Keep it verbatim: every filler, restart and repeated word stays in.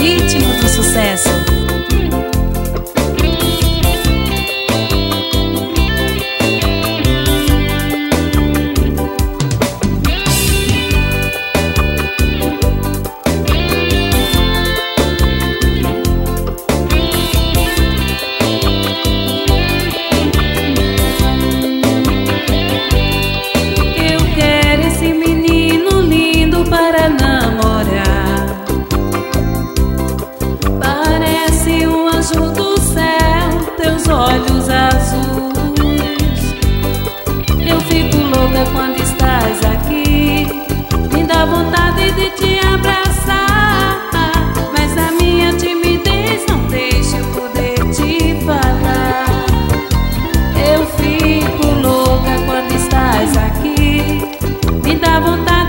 ritmo do sucesso. Para namorar, parece um anjo do céu, teus olhos azuis. Eu fico louca quando estás aqui, me dá vontade de te abraçar, mas a minha timidez não deixa eu poder te falar. Eu fico louca quando estás aqui, me dá vontade